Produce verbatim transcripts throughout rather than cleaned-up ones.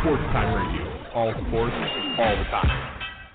Sports Time Radio. All sports, all the time.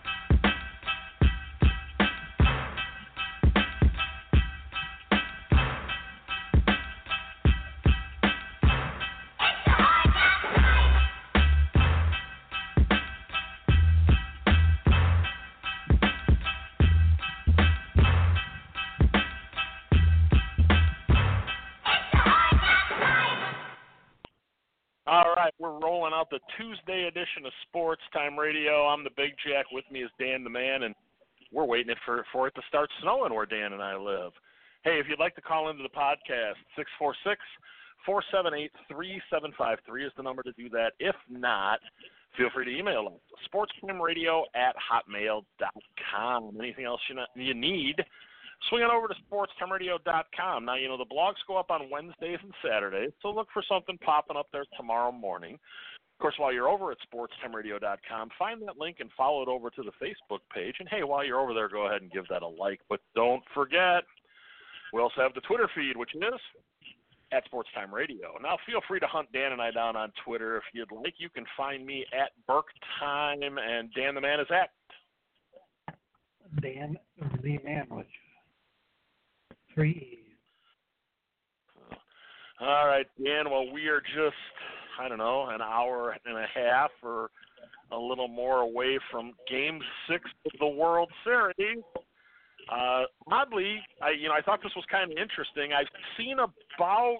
All right, we're rolling out the Tuesday edition of Sports Time Radio. I'm the Big Jack. With me is Dan the Man, and we're waiting for, for it to start snowing where Dan and I live. Hey, if you'd like to call into the podcast, six four six, four seven eight, three seven five three is the number to do that. If not, feel free to email us, sportstimeradio at hotmail dot com. Anything else you, not, you need, swing on over to sports time radio dot com. Now, you know, the blogs go up on Wednesdays and Saturdays, so look for something popping up there tomorrow morning. Of course, while you're over at sports time radio dot com, find that link and follow it over to the Facebook page. And, hey, while you're over there, go ahead and give that a like. But don't forget, we also have the Twitter feed, which is at Sports Time Radio. Now, feel free to hunt Dan and I down on Twitter if you'd like. You can find me at Burke Time, and Dan the Man is at Dan the Man, which three E's. All right, Dan. Well, we are just, I don't know, an hour and a half or a little more away from Game Six of the World Series. Uh, oddly, I you know I thought this was kind of interesting. I've seen about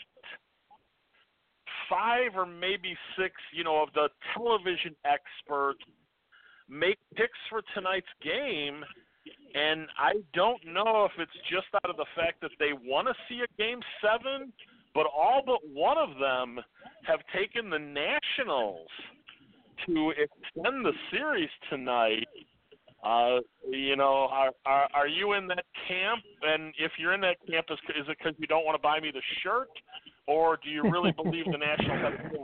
five or maybe six, you know, of the television experts make picks for tonight's game. And I don't know if it's just out of the fact that they want to see a Game seven, but all but one of them have taken the Nationals to extend the series tonight. Uh, you know, are, are are you in that camp? And if you're in that camp, is, is it because you don't want to buy me the shirt, or do you really believe the Nationals have a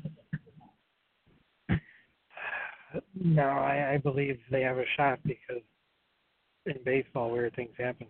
shot? No, I, I believe they have a shot because in baseball, weird things happen.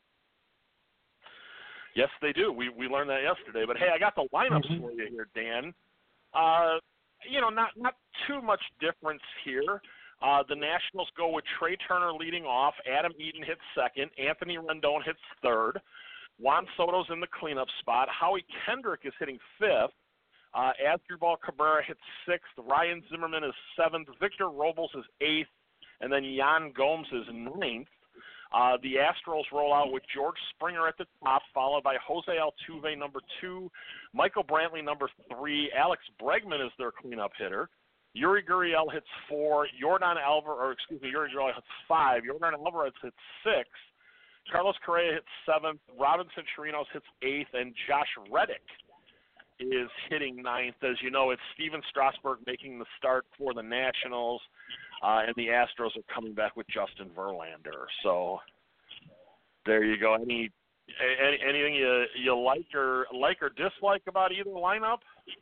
Yes, they do. We we learned that yesterday. But, hey, I got the lineups mm-hmm. for you here, Dan. Uh, you know, not, not too much difference here. Uh, the Nationals go with Trey Turner leading off. Adam Eaton hits second. Anthony Rendon hits third. Juan Soto's in the cleanup spot. Howie Kendrick is hitting fifth. Uh, Asdrubal Cabrera hits sixth. Ryan Zimmerman is seventh. Victor Robles is eighth. And then Yan Gomes is ninth. Uh, the Astros roll out with George Springer at the top, followed by Jose Altuve, number two, Michael Brantley, number three, Alex Bregman is their cleanup hitter. Yuri Gurriel hits four, Yordan Alvarez, or excuse me, Yuri Gurriel hits five, Yordan Alvarez hits six, Carlos Correa hits seventh, Robinson Chirinos hits eighth, and Josh Reddick is hitting ninth. As you know, it's Steven Strasburg making the start for the Nationals. Uh, and the Astros are coming back with Justin Verlander. So there you go. Any, any anything you you like or like or dislike about either lineup?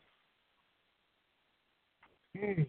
Hmm.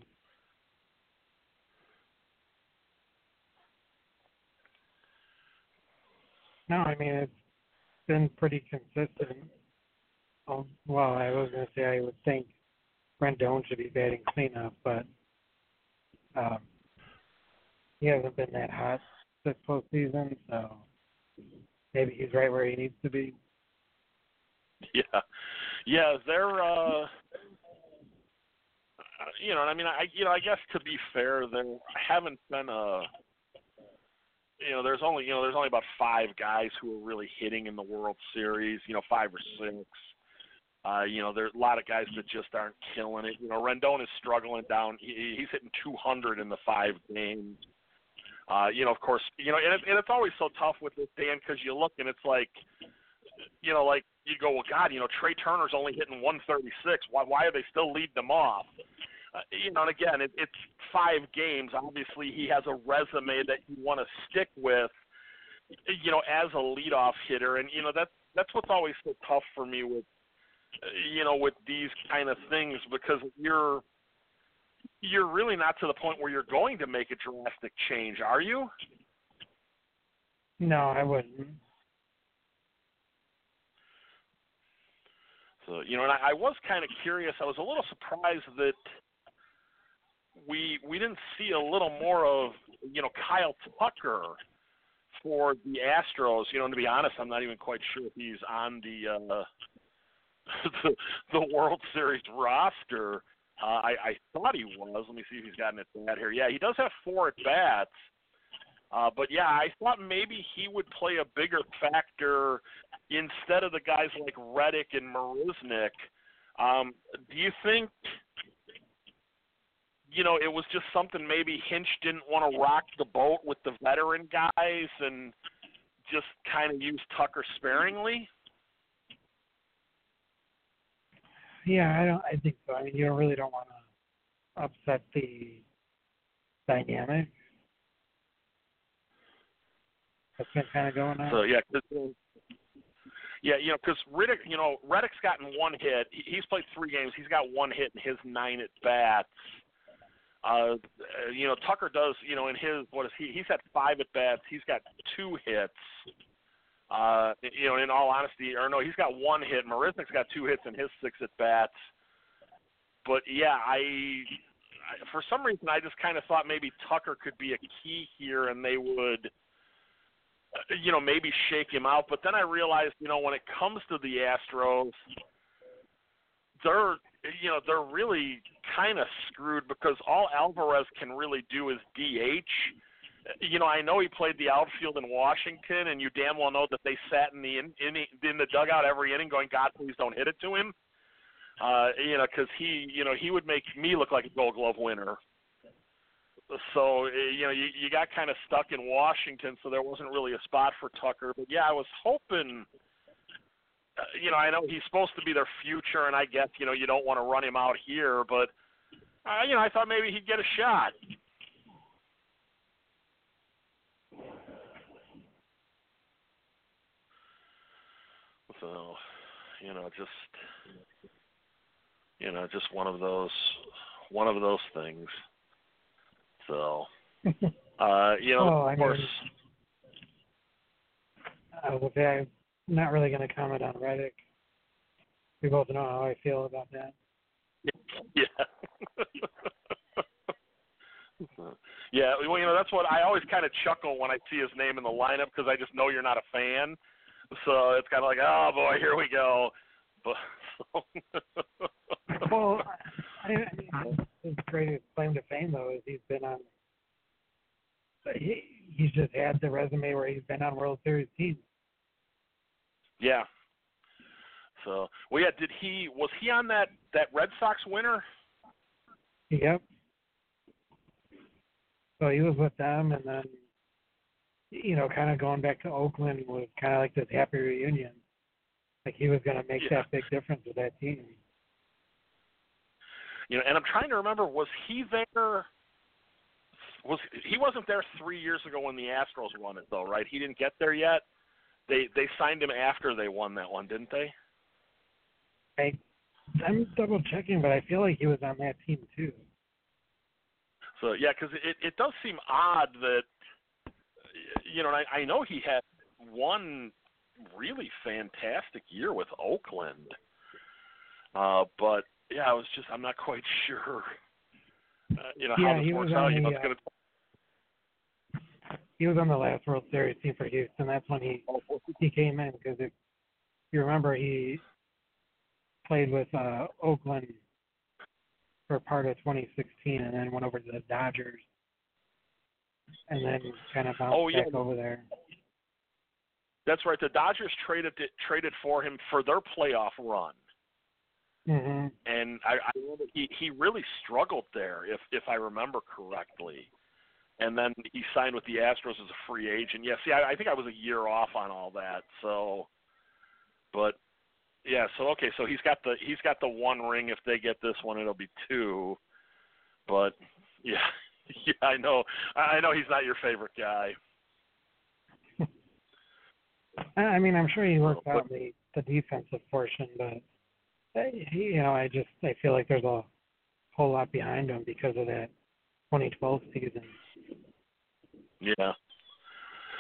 No, I mean it's been pretty consistent. Um, well, I was going to say I would think Rendon should be batting cleanup, but. Um, He hasn't been that hot this postseason, so maybe he's right where he needs to be. Yeah, yeah, they're, uh, you know, I mean, I, you know, I guess to be fair, there haven't been a, you know, there's only, you know, there's only about five guys who are really hitting in the World Series, you know, five or six. Uh, you know, there's a lot of guys that just aren't killing it. You know, Rendon is struggling down. He, he's hitting two hundred in the five games. Uh, you know, of course, you know, and, it, and it's always so tough with this, Dan, because you look and it's like, you know, like you go, well, God, you know, Trey Turner's only hitting one thirty-six. Why, why are they still leading him off? Uh, you know, and again, it, it's five games. Obviously, he has a resume that you want to stick with, you know, as a leadoff hitter. And, you know, that's, that's what's always so tough for me with, you know, with these kind of things, because you're, you're really not to the point where you're going to make a drastic change, are you? No, I wouldn't. So, you know, and I, I was kind of curious. I was a little surprised that we we didn't see a little more of, you know, Kyle Tucker for the Astros. You know, and to be honest, I'm not even quite sure if he's on the uh, the, the World Series roster. Uh, I, I thought he was. Let me see if he's gotten it bad here. Yeah, he does have four at bats. Uh, but yeah, I thought maybe he would play a bigger factor instead of the guys like Reddick and Marisnick. Um, do you think, you know, it was just something maybe Hinch didn't want to rock the boat with the veteran guys and just kind of use Tucker sparingly? Yeah, I don't. I think so. I mean, you really don't want to upset the dynamic that's been kind of going on. So yeah, cause, yeah, you know, because Reddick, you know, Reddick's gotten one hit. He's played three games. He's got one hit in his nine at bats. Uh, you know, Tucker does. You know, in his what is he? He's had five at bats. He's got two hits. Uh, you know, in all honesty, or no, he's got one hit. Marisnick's got two hits in his six at bats. But yeah, I, I for some reason I just kind of thought maybe Tucker could be a key here, and they would, you know, maybe shake him out. But then I realized, you know, when it comes to the Astros, they're, you know, they're really kind of screwed because all Alvarez can really do is D H. You know, I know he played the outfield in Washington, and you damn well know that they sat in the in, in, in the dugout every inning going, God, please don't hit it to him. Uh, you know, because he, you know, he would make me look like a Gold Glove winner. So, you know, you, you got kind of stuck in Washington, so there wasn't really a spot for Tucker. But, yeah, I was hoping, uh, you know, I know he's supposed to be their future, and I guess, you know, you don't want to run him out here. But, uh, you know, I thought maybe he'd get a shot. So, you know, just, you know, just one of those, one of those things. So, uh, you know, well, of I course. Mean, I would say I'm not really going to comment on Reddick. We both know how I feel about that. Yeah. Yeah, well, you know, that's what I always kind of chuckle when I see his name in the lineup because I just know you're not a fan. So it's kind of like, oh boy, here we go. But so. Well, I, I mean, his greatest claim to fame though is he's been on. He, he's just had the resume where he's been on World Series teams. Yeah. So, well, yeah. Did he? Was he on that that Red Sox winner? Yep. So he was with them, and then, you know, kind of going back to Oakland was kind of like this happy reunion. Like he was going to make Yeah. that big difference with that team. You know, and I'm trying to remember, was he there? Was he wasn't there three years ago when the Astros won it though, right? He didn't get there yet. They they signed him after they won that one, didn't they? I, I'm double checking, but I feel like he was on that team too. So yeah, because it it does seem odd that, you know, and I, I know he had one really fantastic year with Oakland, uh, but yeah, I was just I'm not quite sure, uh, you know, Yeah, how he this was works on out. You the, know, it's uh, gonna. He was on the last World Series team for Houston. That's when he he came in because if you remember, he played with uh, Oakland for part of twenty sixteen, and then went over to the Dodgers, and then kind of bounced Oh, yeah. back over there. That's right. The Dodgers traded it, traded for him for their playoff run, Mm-hmm. and I, I remember he he really struggled there, if if I remember correctly. And then he signed with the Astros as a free agent. Yeah, see, I, I think I was a year off on all that. So, but yeah, so okay, so he's got the he's got the one ring. If they get this one, it'll be two. But yeah, yeah, I know, I know he's not your favorite guy. I mean, I'm sure he worked But- out the the defensive portion, but uh, he, you know, I just I feel like there's a whole lot behind him because of that twenty twelve season. Yeah.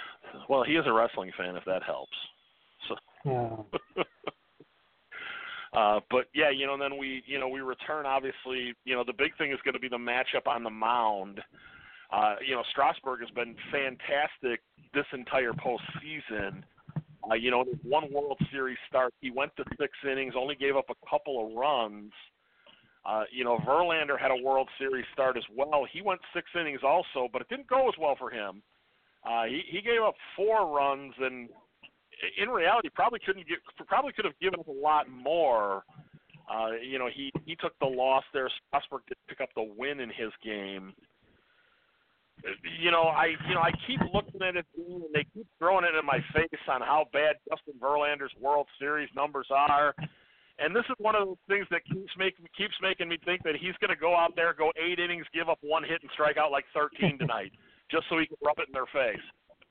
Well, he is a wrestling fan, if that helps. So. Yeah. Uh, but yeah, you know, then we, you know, we return. Obviously, you know, the big thing is going to be the matchup on the mound. Uh, you know, Strasburg has been fantastic this entire postseason. Uh, you know, in his one World Series start, he went to six innings, only gave up a couple of runs. Uh, you know, Verlander had a World Series start as well. He went six innings also, but it didn't go as well for him. Uh, he, he gave up four runs, and in reality, probably couldn't get, probably could have given up a lot more. Uh, you know, he, he took the loss there. Strasburg did pick up the win in his game. You know, I you know I keep looking at it, and they keep throwing it in my face on how bad Justin Verlander's World Series numbers are. And this is one of those things that keeps making keeps making me think that he's going to go out there, go eight innings, give up one hit, and strike out like thirteen tonight, just so he can rub it in their face.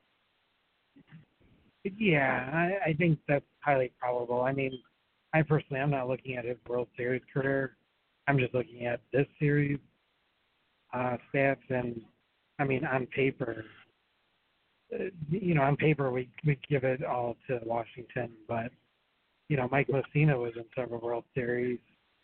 Yeah, I, I think that's highly probable. I mean, I personally, I'm not looking at his World Series career. I'm just looking at this series uh, stats, and I mean, on paper, uh, you know, on paper we we give it all to Washington, but you know, Mike Mussina was in several World Series,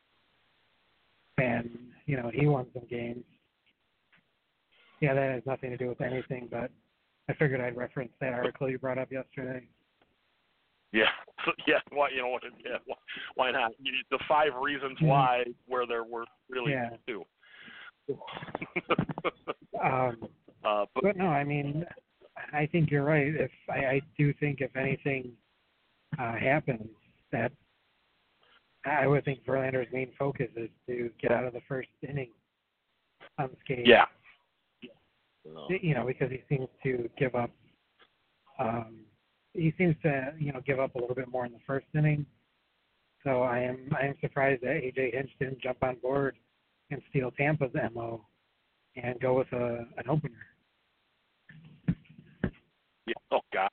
and you know, he won some games. Yeah, that has nothing to do with anything, but I figured I'd reference that article you brought up yesterday. Yeah, yeah. Why you know what? Yeah, why not? The five reasons why, where there were really yeah. two. um, uh, but, but no, I mean, I think you're right. If I, I do think if anything uh, happens, that I would think Verlander's main focus is to get out of the first inning unscathed. Yeah. You know, because he seems to give up. Um, he seems to, you know, give up a little bit more in the first inning. So I am, I am surprised that A J Hinch didn't jump on board and steal Tampa's M O and go with a an opener. Yeah. Oh God.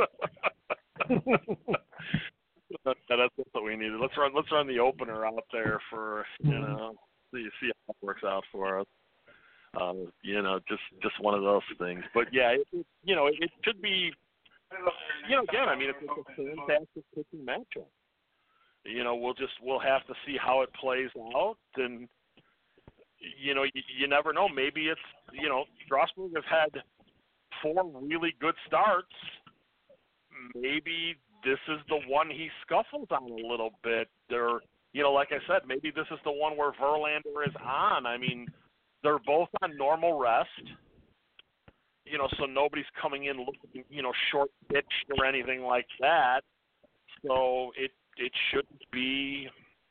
that, that's what we needed. Let's run. Let's run the opener out there for you Mm-hmm. know. See see how it works out for us. Um, you know, just just one of those things. But yeah, it, it, you know, it, it should be. You know, again, I mean, it's, it's a fantastic pitching matchup. You know, we'll just we'll have to see how it plays out, and you know, you, you never know. Maybe it's you know, Strasburg has had four really good starts. Maybe this is the one he scuffles on a little bit. There, you know, like I said, maybe this is the one where Verlander is on. I mean, they're both on normal rest. You know, so nobody's coming in looking, you know, short pitched or anything like that. So it it shouldn't be,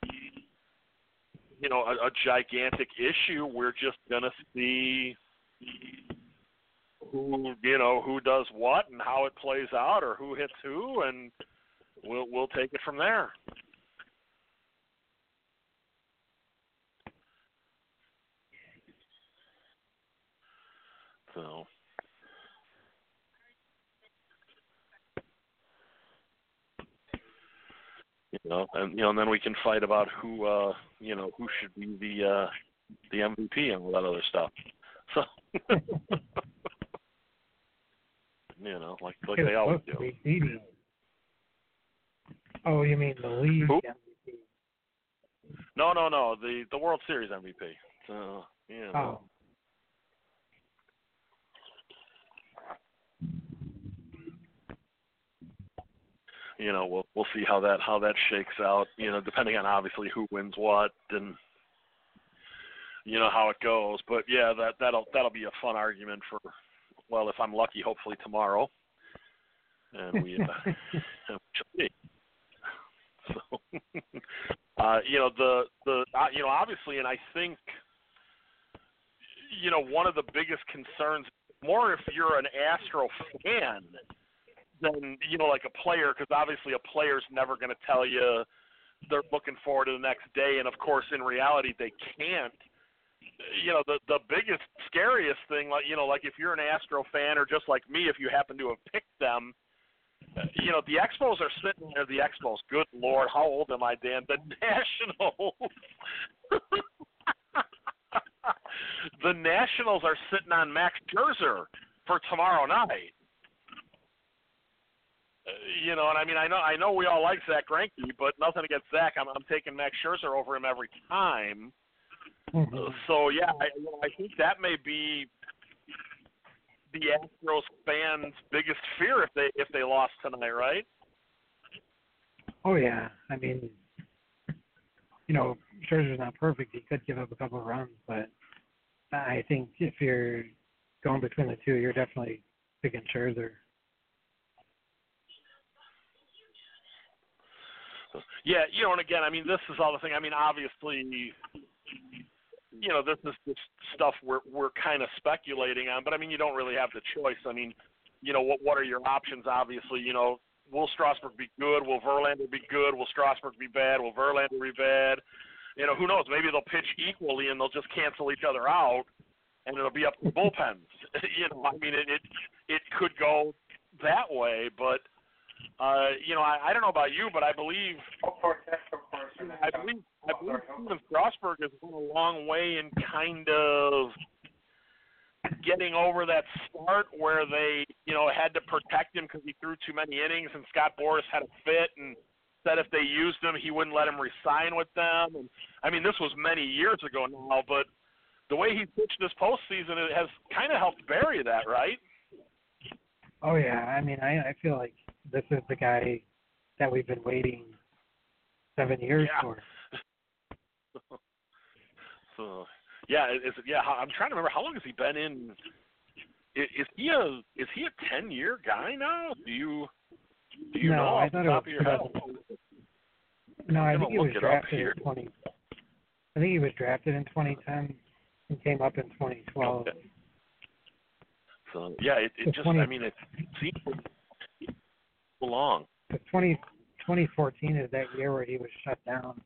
you know, a, a gigantic issue. We're just gonna see who, you know, who does what and how it plays out, or who hits who, and we'll we'll take it from there. So. You know, and you know, and then we can fight about who, uh, you know, who should be the uh, the M V P and all that other stuff. So, you know, like like they always do. Oh, you mean the league Who? M V P? No, no, no. The the World Series M V P. So, you know. Oh. You know, we'll we'll see how that how that shakes out. You know, depending on obviously who wins what and you know how it goes. But yeah, that that'll that'll be a fun argument for. Well, if I'm lucky, hopefully tomorrow. And we, uh, so, uh, you know the the uh, you know obviously, and I think you know one of the biggest concerns, more if you're an Astro fan. Than, you know, like a player, because obviously a player's never going to tell you they're looking forward to the next day, and of course, in reality, they can't. You know, the the biggest, scariest thing, like you know, like if you're an Astro fan, or just like me, if you happen to have picked them, you know, the Expos are sitting there. The Expos, good Lord, how old am I, Dan? The Nationals. The Nationals are sitting on Max Scherzer for tomorrow night. you know, and I mean, I know, I know we all like Zach Greinke, but nothing against Zach. I'm, I'm taking Max Scherzer over him every time. Mm-hmm. Uh, so yeah, I, you know, I think that may be the Astros fans' biggest fear if they if they lost tonight, right? Oh yeah, I mean, you know, Scherzer's not perfect. He could give up a couple of runs, but I think if you're going between the two, you're definitely picking Scherzer. Yeah, you know, and again, I mean, this is all the thing. I mean, obviously, you know, this is this stuff we're we're kind of speculating on, but I mean, you don't really have the choice. I mean, you know, what what are your options? Obviously, you know, will Strasburg be good? Will Verlander be good? Will Strasburg be bad? Will Verlander be bad? You know, who knows? Maybe they'll pitch equally and they'll just cancel each other out, and it'll be up to the bullpens. You know, I mean, it it, it could go that way, but. Uh, you know, I, I don't know about you, but I believe, I believe, I believe Steven Strasburg has gone a long way in kind of getting over that start where they, you know, had to protect him because he threw too many innings, and Scott Boras had a fit and said if they used him, he wouldn't let him re-sign with them. And I mean, this was many years ago now, but the way he pitched this postseason, it has kind of helped bury that, right? Oh yeah, I mean, I I feel like this is the guy that we've been waiting seven years yeah. for. so, yeah, is yeah. I'm trying to remember how long has he been in? Is, is he a is he a ten year guy now? Do you do you no, know I off thought the it top was of your head? No, I I'm think he gonna was look it up drafted here. in twenty. I think he was drafted in twenty ten and came up in twenty twelve. Okay. So yeah, it, it just twenty I mean it seems so long. The twenty, twenty fourteen is that year where he was shut down.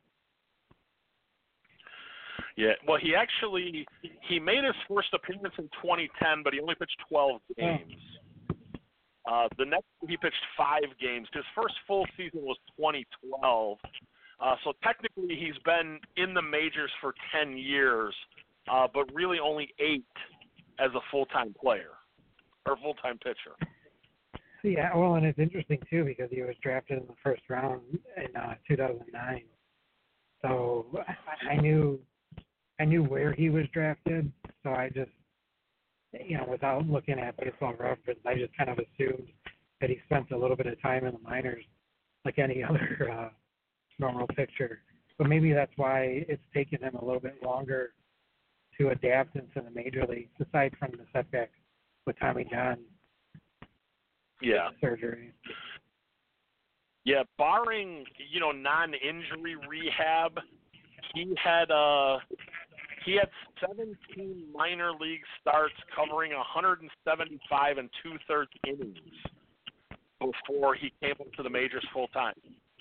Yeah, well, he actually he made his first appearance in twenty ten, but he only pitched twelve games. Uh, the next he pitched five games. His first full season was twenty twelve. Uh, so technically, he's been in the majors for ten years, uh, but really only eight as a full-time player or full-time pitcher. Yeah, well, and it's interesting too because he was drafted in the first round in uh, two thousand nine. So I, I knew, I knew where he was drafted. So I just, you know, without looking at Baseball Reference, I just kind of assumed that he spent a little bit of time in the minors, like any other uh, normal pitcher. But maybe that's why it's taken him a little bit longer to adapt into the major leagues, aside from the setback with Tommy John. Yeah. Surgery. Yeah, barring, you know, non-injury rehab, he had uh he had seventeen minor league starts covering one hundred seventy-five and two-thirds innings before he came up to the majors full time.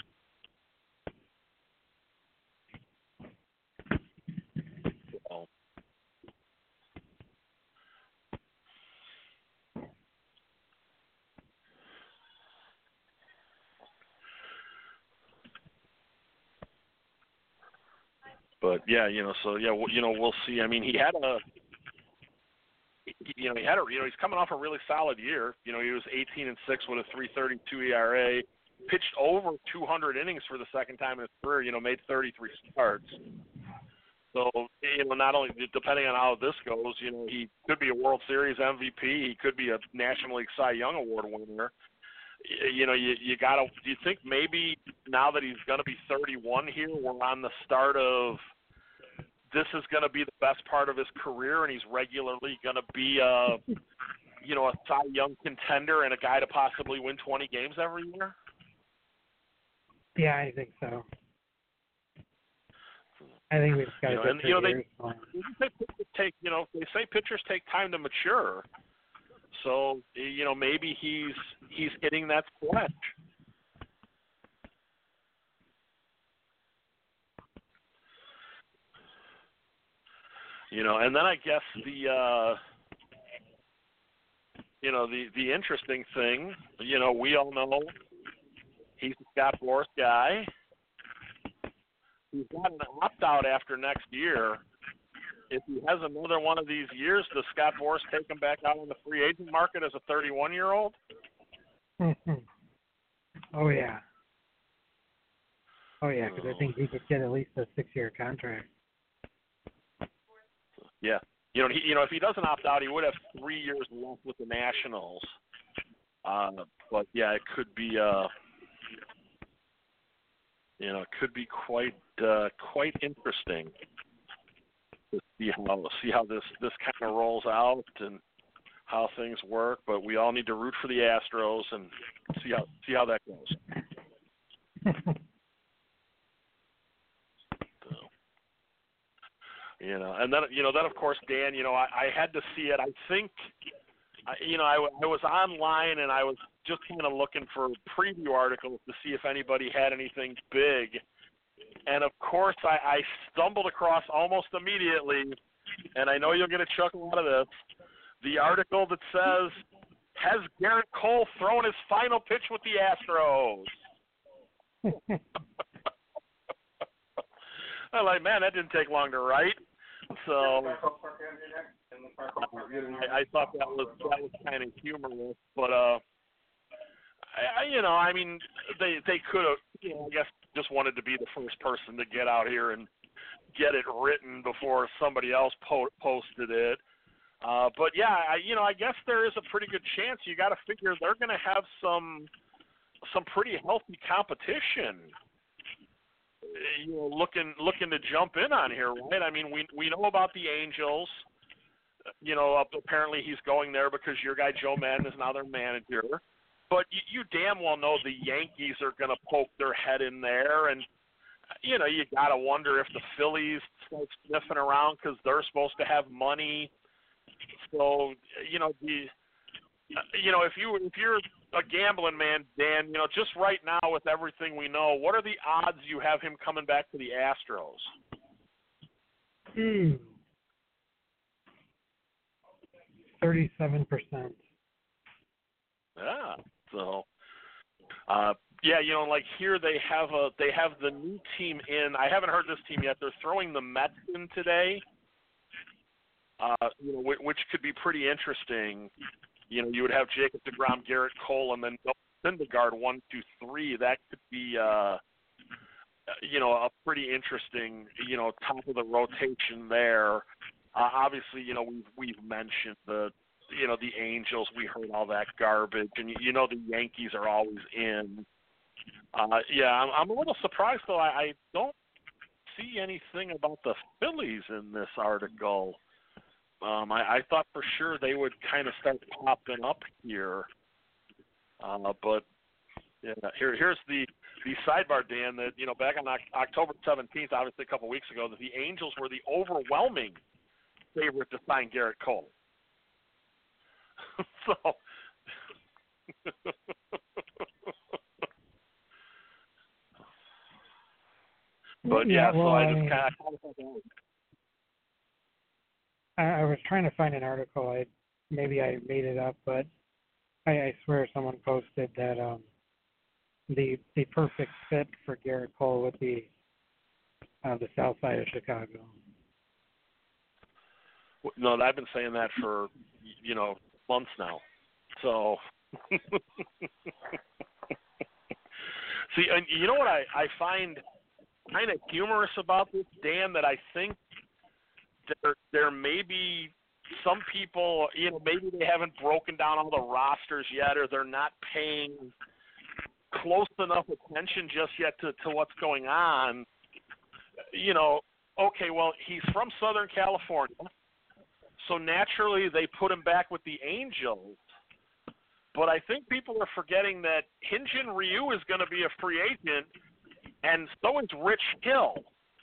So, But yeah, you know, so yeah, you know, we'll see. I mean, he had a, you know, he had a, you know, he's coming off a really solid year. You know, he was eighteen and six with a three thirty-two E R A, pitched over two hundred innings for the second time in his career. You know, made thirty-three starts. So you know, not only depending on how this goes, you know, he could be a World Series M V P. He could be a National League Cy Young Award winner. You know, you you gotta. Do you think maybe now that he's going to be thirty-one here, we're on the start of this is going to be the best part of his career, and he's regularly going to be a, you know, a Cy Young contender and a guy to possibly win twenty games every year? Yeah, I think so. I think we've got you know, to and you know years they, they take you know they say pitchers take time to mature. So, you know, maybe he's he's hitting that stretch. You know, and then I guess the uh, you know the the interesting thing, you know, we all know he's a Scott Boras guy. He's got an opt out after next year. If he has another one of these years, does Scott Boras take him back out on the free agent market as a thirty-one-year-old? Mm-hmm. Oh yeah. Oh yeah, because So, I think he could get at least a six-year contract. yeah. You know, he, you know, if he doesn't opt out, he would have three years left with the Nationals. Uh, but yeah, it could be, uh, you know, it could be quite, uh, quite interesting to see how see how this this kind of rolls out and how things work. But we all need to root for the Astros and see how see how that goes. So, you know, and then you know, then of course, Dan, you know, I, I had to see it. I think. I, you know, I, I was online and I was just kind of looking for preview articles to see if anybody had anything big. And, of course, I, I stumbled across almost immediately, and I know you'll get a chuckle out of this, the article that says, has Garrett Cole thrown his final pitch with the Astros? I'm like, man, that didn't take long to write. So I, I thought that was that was kind of humorous, but uh, I, you know, I mean, they they could have, you know, I guess, just wanted to be the first person to get out here and get it written before somebody else po- posted it. Uh, but yeah, I, you know, I guess there is a pretty good chance. You got to figure they're going to have some some pretty healthy competition. You know, looking looking to jump in on here, right? I mean, we we know about the Angels. You know, apparently he's going there because your guy Joe Madden is now their manager. But you, you damn well know the Yankees are going to poke their head in there, and you know, you got to wonder if the Phillies start sniffing around because they're supposed to have money. So you know, the you know, if you if you're a gambling man, Dan, you know, just right now with everything we know, what are the odds you have him coming back to the Astros? Hmm. Thirty-seven percent. Yeah. So, uh, yeah, you know, like here they have a they have the new team in. I haven't heard this team yet. They're throwing the Mets in today. Uh, you know, which, which could be pretty interesting. You know, you would have Jacob deGrom, Garrett Cole, and then Syndergaard one, two, three. That could be, uh, you know, a pretty interesting, you know, top of the rotation there. Uh, obviously, you know, we've we've mentioned the, you know, the Angels. We heard all that garbage, and you, you know, the Yankees are always in. Uh, yeah, I'm, I'm a little surprised though. I, I don't see anything about the Phillies in this article. Um, I, I thought for sure they would kind of start popping up here, uh, but yeah, here here's the, the sidebar, Dan. That you know, back on October seventeenth, obviously a couple weeks ago, that the Angels were the overwhelming favorite to sign Garrett Cole. so, but yeah, yeah well, so I I just mean, kind of. I, I was trying to find an article. I maybe I made it up, but I, I swear someone posted that um, the the perfect fit for Garrett Cole would be uh, the South Side of Chicago. No, I've been saying that for you know months now. So, see, and you know what I, I find kind of humorous about this, Dan, that I think there there may be some people, you know, maybe they haven't broken down all the rosters yet, or they're not paying close enough attention just yet to, to what's going on. You know, okay, well, he's from Southern California, so naturally they put him back with the Angels. But I think people are forgetting that Hyun-Jin Ryu is going to be a free agent, and so is Rich Hill.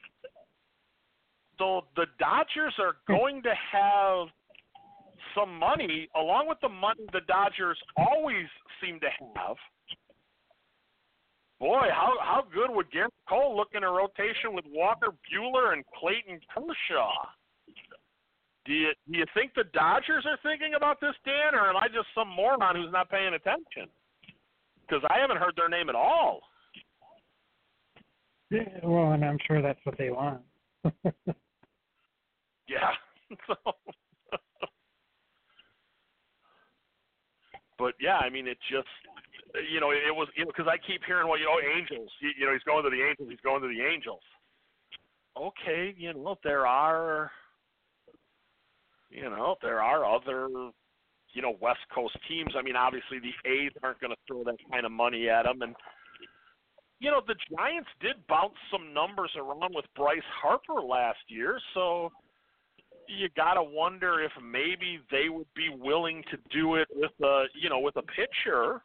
So the Dodgers are going to have some money, along with the money the Dodgers always seem to have. Boy, how how good would Garrett Cole look in a rotation with Walker Buehler and Clayton Kershaw? Do you, do you think the Dodgers are thinking about this, Dan, or am I just some moron who's not paying attention? Because I haven't heard their name at all. Yeah, well, and I'm sure that's what they want. Yeah. so, but, yeah, I mean, it just, you know, it was, you know, because I keep hearing, well, you know, Angels, you, you know, he's going to the Angels, he's going to the Angels. Okay, you know, there are, you know, there are other, you know, West Coast teams. I mean, obviously the A's aren't going to throw that kind of money at him. And, you know, the Giants did bounce some numbers around with Bryce Harper last year, so you got to wonder if maybe they would be willing to do it with a, you know, with a pitcher.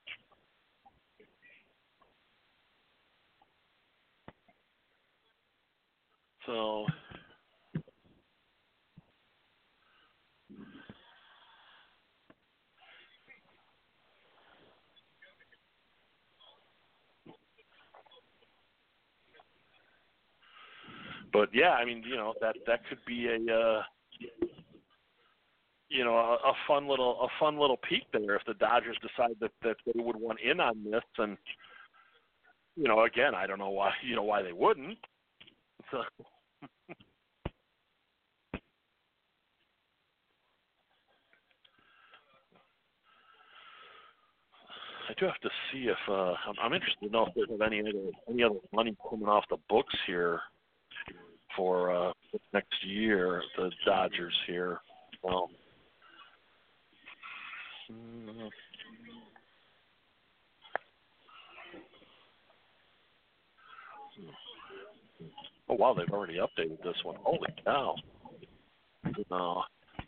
So, but yeah, I mean, you know, that that could be a, uh, you know, a, a fun little a fun little peek there if the Dodgers decide that that they would want in on this. And, you know, again, I don't know why, you know, why they wouldn't. So. I do have to see if uh, I'm, I'm interested to know if there's any other any other money coming off the books here for uh, next year. The Dodgers here. Well, oh wow, they've already updated this one. Holy cow! No.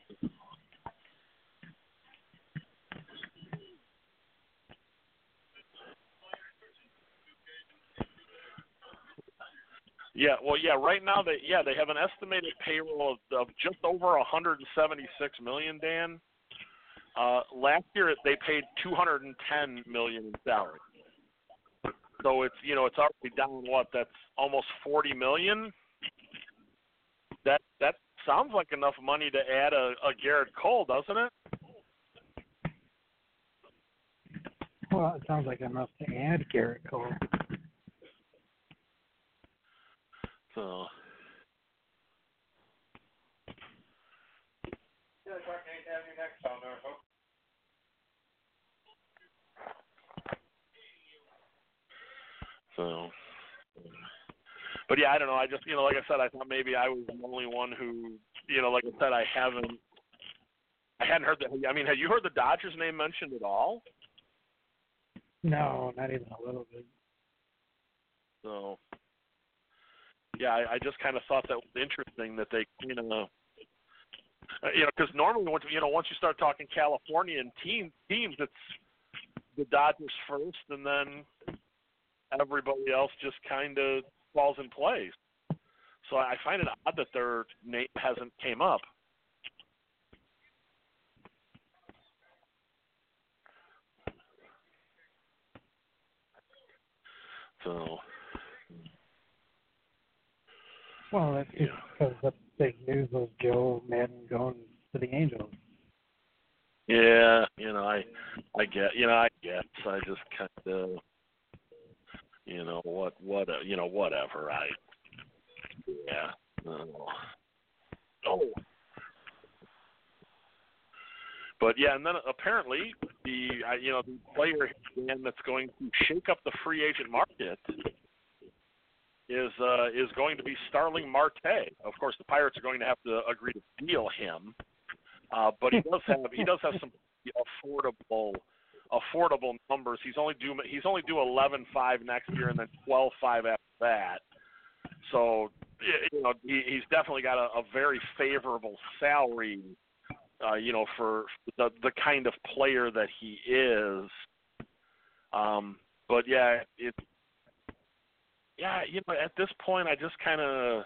Yeah, well, yeah. Right now, they yeah they have an estimated payroll of, of just over one hundred seventy-six million dollars. Dan, uh, last year they paid two hundred ten million dollars in salary. So it's you know it's already down what that's almost forty million dollars. That that sounds like enough money to add a, a Garrett Cole, doesn't it? Well, it sounds like enough to add Garrett Cole. So. So. But yeah, I don't know. I just, you know, like I said, I thought maybe I was the only one who, you know, like I said, I haven't, I hadn't heard that. I mean, had you heard the Dodgers name mentioned at all? No, not even a little bit. So. Yeah, I, I just kind of thought that was interesting that they, you know, uh, you know, because normally once you know once you start talking Californian team teams, it's the Dodgers first, and then everybody else just kind of falls in place. So I find it odd that their name hasn't came up. So. Well, that's just because the big news was Joe Madden going to the Angels. Yeah, you know, I, I get, you know, I guess I just kind of, you know, what, what, uh, you know, whatever. I, yeah, no. Oh. But yeah, and then apparently the, uh, you know, the player again that's going to shake up the free agent market is uh, is going to be Starling Marte. Of course, the Pirates are going to have to agree to deal him, uh, but he does have he does have some affordable affordable numbers. He's only due he's only due eleven five next year and then twelve five after that. So you know he, he's definitely got a, a very favorable salary. Uh, you know for the the kind of player that he is. Um, but yeah, it's. Yeah, you know, at this point, I just kind of,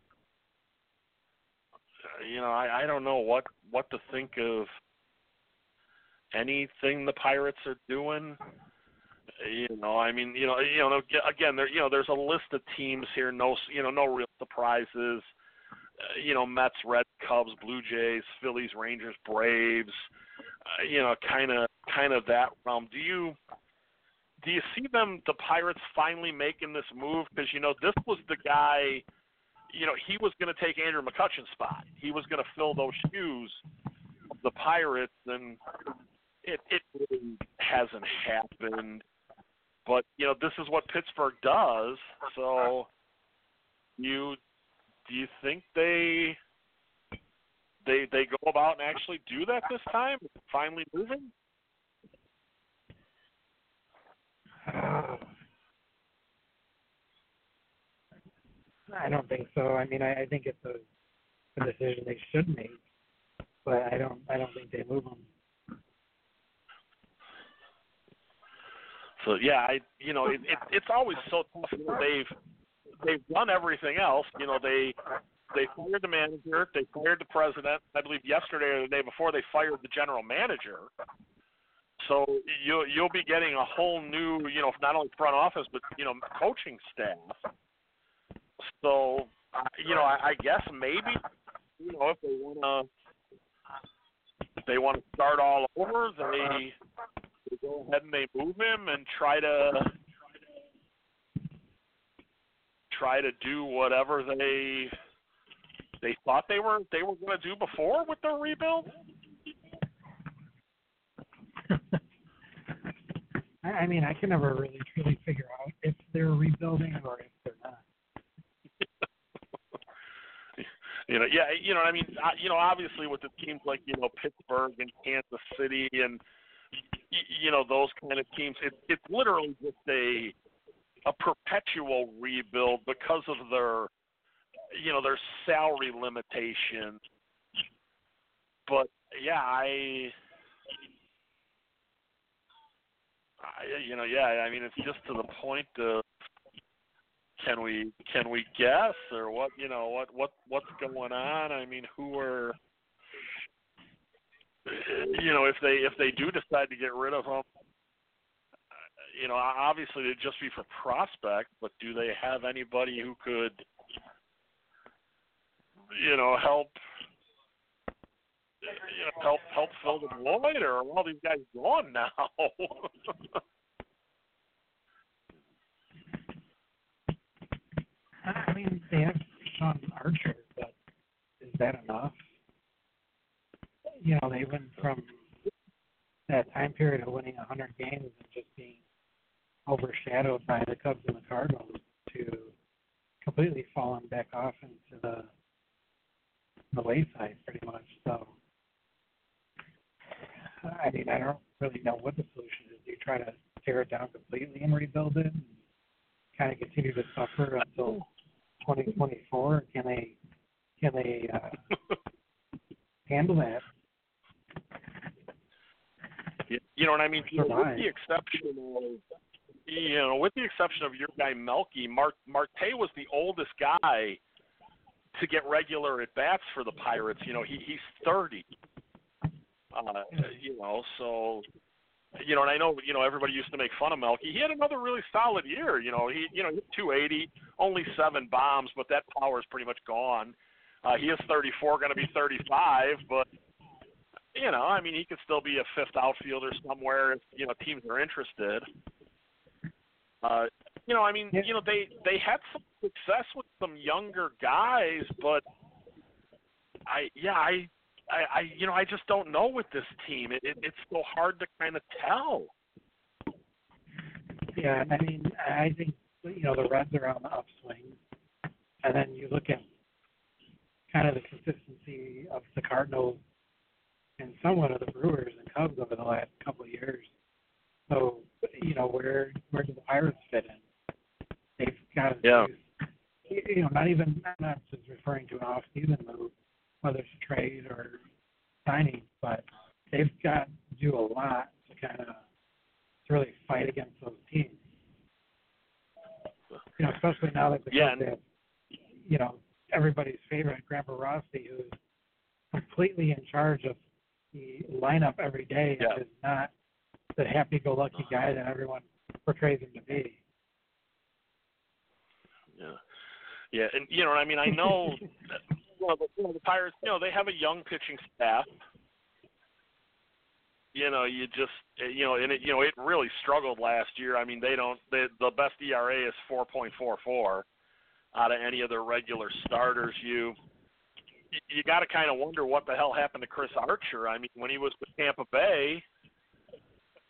you know, I, I don't know what, what to think of anything the Pirates are doing. You know, I mean, you know, you know, again, there, you know, there's a list of teams here. No, you know, no real surprises. Uh, you know, Mets, Reds, Cubs, Blue Jays, Phillies, Rangers, Braves. Uh, you know, kind of, kind of that realm. Do you? Do you see them, the Pirates, finally making this move? Because, you know, this was the guy, you know, he was going to take Andrew McCutchen's spot. He was going to fill those shoes of the Pirates. And, it it really hasn't happened. But you know, this is what Pittsburgh does. So, you do you think they they they go about and actually do that this time? Finally moving? Uh, I don't think so. I mean, I, I think it's a, a decision they should make, but I don't. I don't think they move them. So yeah, I you know it, it it's always so tough. You know, they've they've done everything else. You know they they fired the manager, they fired the president. I believe yesterday or the day before they fired the general manager. So you you'll be getting a whole new you know not only front office but you know coaching staff. So uh, you know I, I guess maybe you know if they wanna if they want to start all over they. They go ahead and they move him and try to try to do whatever they they thought they were they were going to do before with their rebuild. I mean, I can never really truly figure out if they're rebuilding or if they're not. you know, yeah, you know, I mean, you know, obviously with the teams like you know Pittsburgh and Kansas City and you know those kind of teams, it, it's literally just a a perpetual rebuild because of their you know their salary limitations. But yeah, I, I you know yeah, I mean it's just to the point of can we can we guess or what you know what what what's going on? I mean who are You know, if they if they do decide to get rid of him, you know, obviously it'd just be for prospect. But do they have anybody who could, you know, help, you know, help help fill the void, or are all these guys gone now? I mean, they have Sean Archer, but is that enough? You know, they went from that time period of winning one hundred games and just being overshadowed by the Cubs and the Cardinals to completely falling back off into the the wayside, pretty much. So, I mean, I don't really know what the solution is. Do you try to tear it down completely and rebuild it and kind of continue to suffer until twenty twenty-four? Can they, can they uh, handle that? You know what I mean? You know, with the exception of, you know, with the exception of your guy Melky, Mart Marte was the oldest guy to get regular at bats for the Pirates. You know, he he's thirty. Uh, you know, so you know, and I know you know everybody used to make fun of Melky. He had another really solid year. You know, he you know hit two eighty, only seven bombs, but that power is pretty much gone. Uh, he is thirty-four, going to be thirty-five, but. You know, I mean, he could still be a fifth outfielder somewhere if, you know, teams are interested. Uh, you know, I mean, yeah. you know, they, they had some success with some younger guys, but I, yeah, I, I, I you know, I just don't know with this team. It, it, it's so hard to kind of tell. Yeah, I mean, I think, you know, the Reds are on the upswing, and then you look at kind of the consistency of the Cardinals and somewhat of the Brewers and Cubs over the last couple of years. So, you know, where where do the Pirates fit in? They've got to yeah. do, you know, not even, I'm not just referring to an off-season move, whether it's a trade or signing, but they've got to do a lot to kind of to really fight against those teams. You know, especially now that the yeah, Cubs have, you know, everybody's favorite, Grandpa Rossi, who's completely in charge of the lineup every day yeah. and is not the happy-go-lucky guy that everyone portrays him to be. Yeah, yeah, and you know, I mean, I know, that, you know, the, you know, the Pirates, you know, they have a young pitching staff. You know, you just, you know, and it, you know, it really struggled last year. I mean, they don't, they, the best E R A is four point four four out of any of their regular starters. You. You got to kind of wonder what the hell happened to Chris Archer. I mean, when he was with Tampa Bay,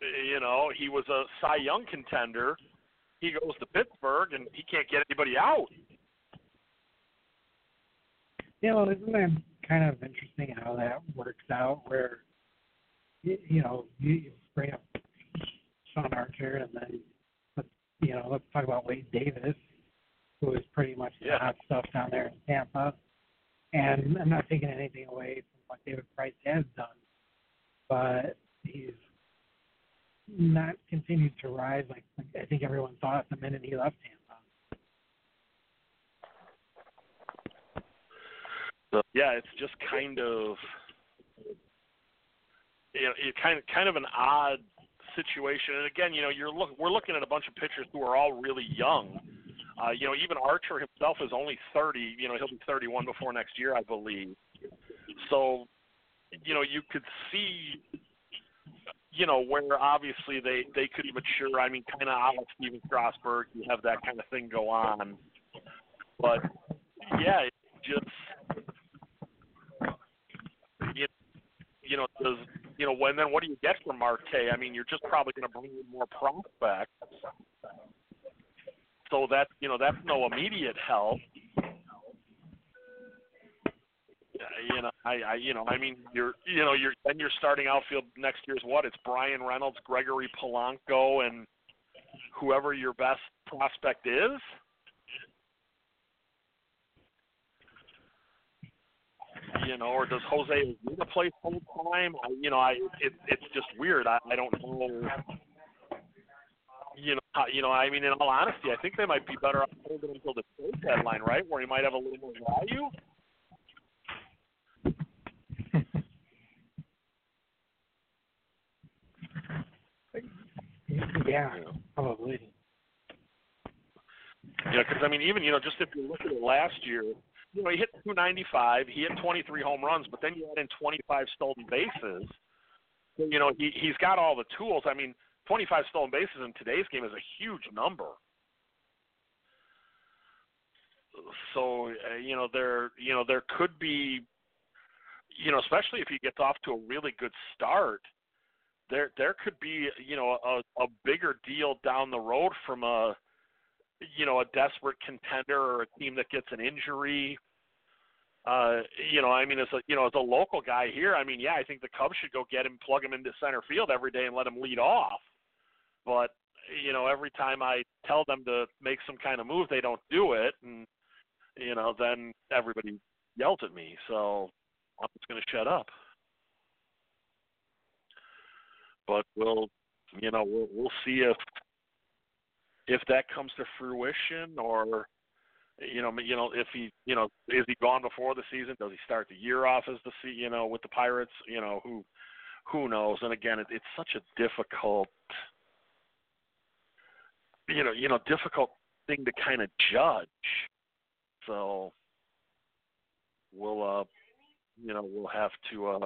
You know, he was a Cy Young contender. He goes to Pittsburgh, and he can't get anybody out. Yeah, well, isn't that kind of interesting how that works out? Where you, you know you, you bring up Sean Archer, and then let's you know let's talk about Wade Davis, who is pretty much the Yeah. hot stuff down there in Tampa. And I'm not taking anything away from what David Price has done, but he's not continued to rise like I think everyone thought the minute he left Tampa. So, yeah, it's just kind of you know, it kind of kind of an odd situation. And again, you know, you're look we're looking at a bunch of pitchers who are all really young. Uh, you know, even Archer himself is only thirty. You know, he'll be thirty-one before next year, I believe. So, you know, you could see, you know, where obviously they, they could mature. I mean, kind of out of Steven Strasburg, you have that kind of thing go on. But, yeah, it just, you, you know, does, you know, when then what do you get from Marte? I mean, you're just probably going to bring in more prospects. So that, you know, that's no immediate help. You know, I, I, you know, I mean, you're, you know, you're then you're starting outfield next year's what? It's Brian Reynolds, Gregory Polanco, and whoever your best prospect is. You know, or does Jose Aguirre play full time? I, you know, I, it, it's just weird. I, I don't know. You know, you know, I mean, in all honesty, I think they might be better off holding until the trade deadline, right, where he might have a little more value. Yeah, probably. You know, because I mean, even you know, just if you look at it last year, you know, he hit two ninety-five, he hit twenty-three home runs, but then you add in twenty-five stolen bases. So, you know, he he's got all the tools. I mean, twenty-five stolen bases in today's game is a huge number. So, uh, you know, there, you know, there could be, you know, especially if he gets off to a really good start, there there could be, you know, a, a bigger deal down the road from a, you know, a desperate contender or a team that gets an injury. Uh, you know, I mean, as a, you know, as a local guy here, I mean, yeah, I think the Cubs should go get him, plug him into center field every day and let him lead off. But, you know, every time I tell them to make some kind of move, they don't do it. And, you know, then everybody yells at me. So I'm just going to shut up. But we'll, you know, we'll, we'll see if, if that comes to fruition, or, you know, you know, if he, you know, is he gone before the season? Does he start the year off as the, you know, with the Pirates? You know, who, who knows? And again, it, it's such a difficult, you know, you know, difficult thing to kind of judge. So we'll, uh, you know, we'll have to, uh,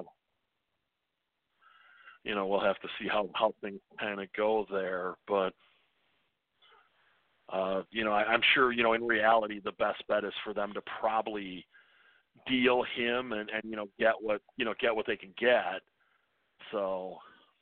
you know, we'll have to see how, how things kind of go there. But, uh, you know, I, I'm sure, you know, in reality, the best bet is for them to probably deal him and, and, you know, get what, you know, get what they can get. So,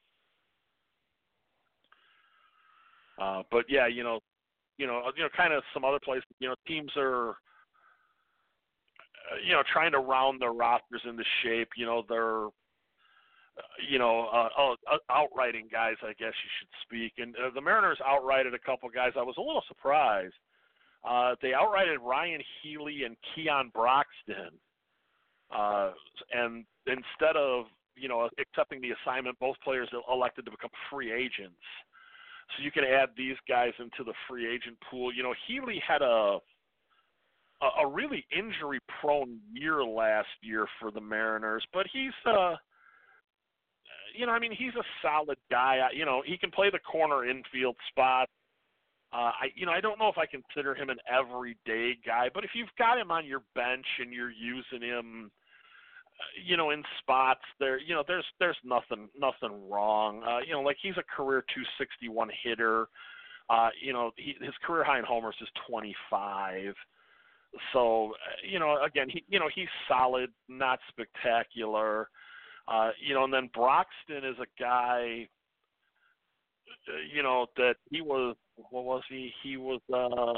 uh, but yeah, you know, you know, you know, kind of some other places, you know, teams are, uh, you know, trying to round their rosters into shape. You know, they're, you know, uh, uh, outrighting guys, I guess you should speak. And uh, the Mariners outrighted a couple guys. I was a little surprised. Uh, they outrighted Ryan Healy and Keon Broxton. Uh, and instead of, you know, accepting the assignment, both players elected to become free agents. So you can add these guys into the free agent pool. You know, Healy had a a really injury-prone year last year for the Mariners, but he's, uh, you know, I mean, he's a solid guy. You know, he can play the corner infield spot. Uh, I, you know, I don't know if I consider him an everyday guy, but if you've got him on your bench and you're using him, you know, in spots there, you know, there's there's nothing nothing wrong. Uh, you know, like he's a career two sixty-one hitter. Uh, you know, he, his career high in homers is twenty-five. So, you know, again, he, you know, he's solid, not spectacular. Uh, you know, and then Broxton is a guy, you know, that he was, what was he? He was uh,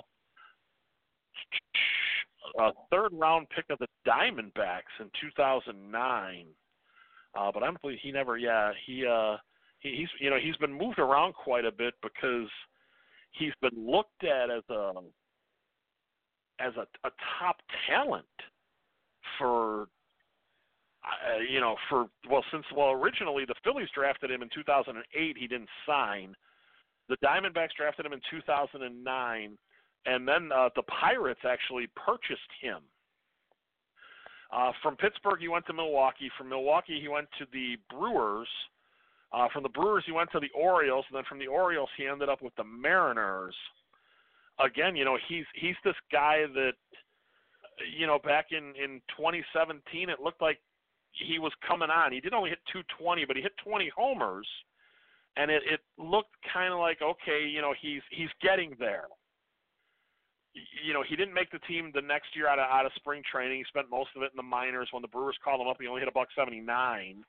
a third round pick of the Diamondbacks in two thousand nine. Uh, but I'm he never, yeah, he, uh, he, he's, you know, he's been moved around quite a bit because he's been looked at as a, as a, a top talent for, uh, you know, for, well, since, well, originally the Phillies drafted him in two thousand eight, he didn't sign. The Diamondbacks drafted him in two thousand nine, and then uh, the Pirates actually purchased him. Uh, from Pittsburgh, he went to Milwaukee. From Milwaukee, he went to the Brewers. Uh, from the Brewers, he went to the Orioles, and then from the Orioles, he ended up with the Mariners. Again, you know, he's he's this guy that, you know, back in, in twenty seventeen, it looked like he was coming on. He didn't only hit two twenty, but he hit twenty homers, and it, it looked kind of like, okay, you know, he's he's getting there. You know, he didn't make the team the next year out of out of spring training. He spent most of it in the minors. When the Brewers called him up, he only hit a buck seventy-nine.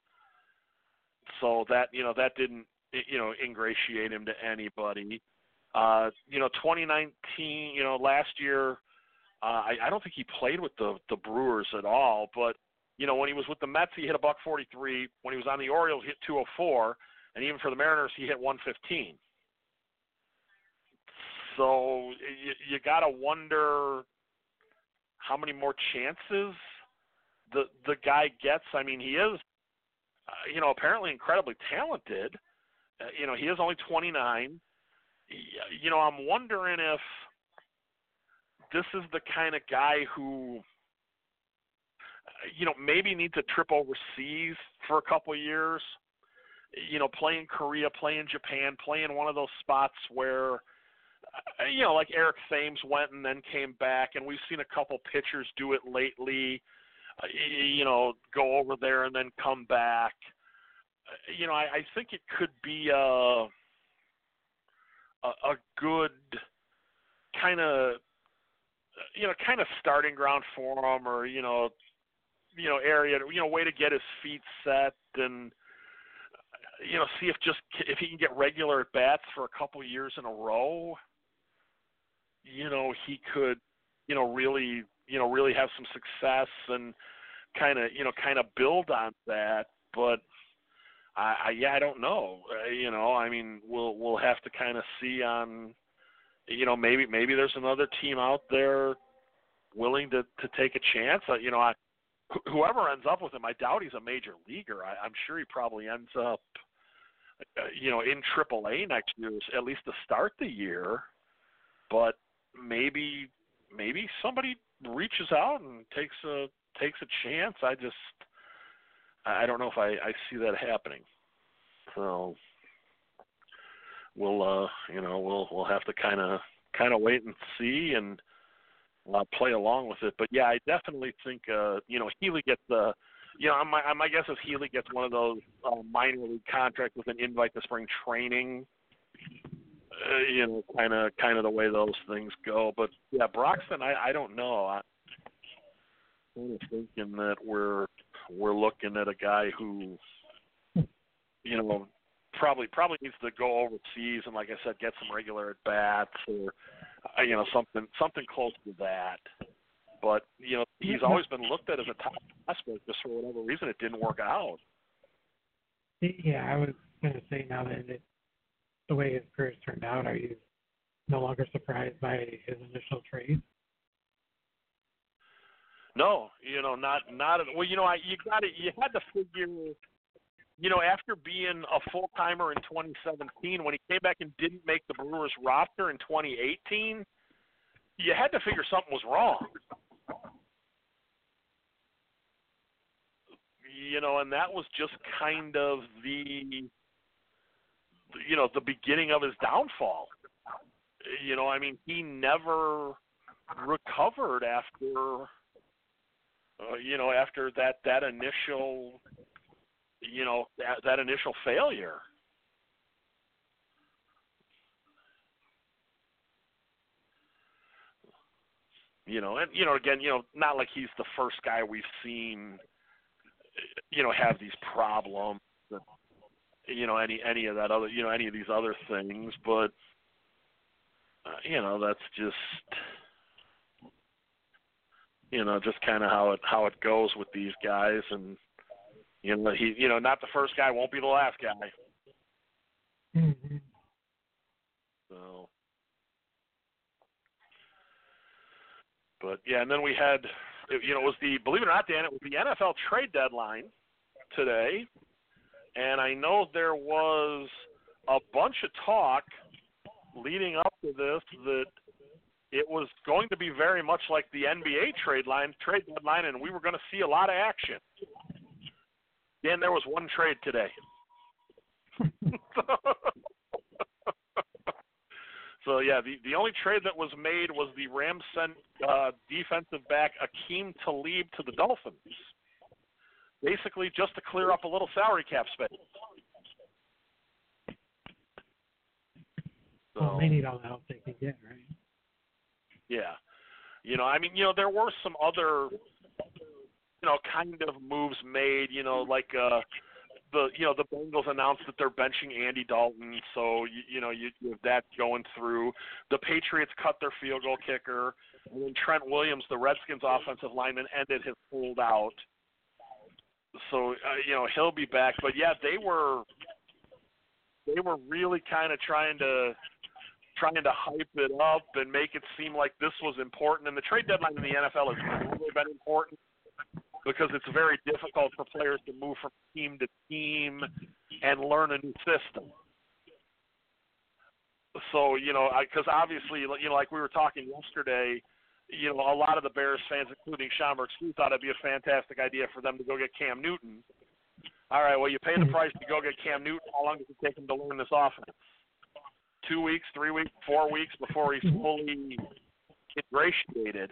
So that, you know, that didn't, you know, ingratiate him to anybody. Uh, you know, twenty nineteen, you know, last year, uh, I, I don't think he played with the the Brewers at all. But, you know, when he was with the Mets, he hit a buck forty-three. When he was on the Orioles, he hit two oh four. And even for the Mariners, he hit one fifteen. So you, you got to wonder how many more chances the the guy gets. I mean, he is, uh, you know, apparently incredibly talented. Uh, you know, he is only twenty-nine. You know, I'm wondering if this is the kind of guy who, you know, maybe needs a trip overseas for a couple of years. You know, play in Korea, play in Japan, play in one of those spots where, you know, like Eric Thames went and then came back, and we've seen a couple pitchers do it lately, uh, you know, go over there and then come back. Uh, you know, I, I think it could be a, a, a good kind of, you know, kind of starting ground for him, or, you know, you know, area, you know, way to get his feet set and, you know, see if just if he can get regular at bats for a couple years in a row. You know, he could, you know, really, you know, really have some success and kind of, you know, kind of build on that. But I, I yeah, I don't know. Uh, you know, I mean, we'll we'll have to kind of see on, you know, maybe maybe there's another team out there willing to to take a chance. Uh, you know, I, wh- whoever ends up with him, I doubt he's a major leaguer. I, I'm sure he probably ends up, uh, you know, in triple A next year, at least to start the year. But maybe maybe somebody reaches out and takes a takes a chance. I just I don't know if I, I see that happening. So we'll uh you know we'll we'll have to kind of kind of wait and see and uh, play along with it. But yeah, I definitely think uh you know Healy gets the you know my my guess is Healy gets one of those uh, minor league contracts with an invite to spring training. Uh, you know, kind of, kind of the way those things go. But yeah, Broxton, I, I don't know. I'm kind of thinking that we're we're looking at a guy who, you know, probably probably needs to go overseas and, like I said, get some regular at bats or, uh, you know, something something close to that. But you know, he's always been looked at as a top prospect. Just for whatever reason, it didn't work out. Yeah, I was going to say now that it. The way his career's turned out, are you no longer surprised by his initial trade? No, you know, not not at, well. You know, I you got to you had to figure. You know, after being a full timer in twenty seventeen, when he came back and didn't make the Brewers roster in twenty eighteen, you had to figure something was wrong. You know, and that was just kind of the. You know, the beginning of his downfall. You know, I mean, he never recovered after, uh, you know, after that, that initial, you know, that, that initial failure. You know, and, you know, again, you know, not like he's the first guy we've seen, you know, have these problems. you know, any any of that other, you know, any of these other things. But uh, you know, that's just, you know, just kind of how it how it goes with these guys. And you know, he, you know, not the first guy, won't be the last guy. Mm-hmm. So, but yeah, and then we had, you know, it was the, believe it or not, Dan, it was the N F L trade deadline today, and I know there was a bunch of talk leading up to this that it was going to be very much like the N B A trade line, trade deadline, and we were going to see a lot of action. Dan, there was one trade today. So, yeah, the, the only trade that was made was the Rams sent uh, defensive back Akeem Talib to the Dolphins, basically just to clear up a little salary cap space. So, well, they need all the help they can get, right? Yeah. You know, I mean, you know, there were some other, you know, kind of moves made, you know, like uh, the, you know, the Bengals announced that they're benching Andy Dalton, so, you, you know, you, you have that going through. The Patriots cut their field goal kicker, and then Trent Williams, the Redskins offensive lineman, ended his holdout. So, uh, you know, he'll be back. But, yeah, they were they were really kind of trying to trying to hype it up and make it seem like this was important. And the trade deadline in the N F L has really been important because it's very difficult for players to move from team to team and learn a new system. So, you know, because obviously, you know, like we were talking yesterday, you know, a lot of the Bears fans, including Schomburg, thought it'd be a fantastic idea for them to go get Cam Newton. All right, well, you pay the price to go get Cam Newton. How long does it take him to learn this offense? Two weeks, three weeks, four weeks before he's fully ingratiated.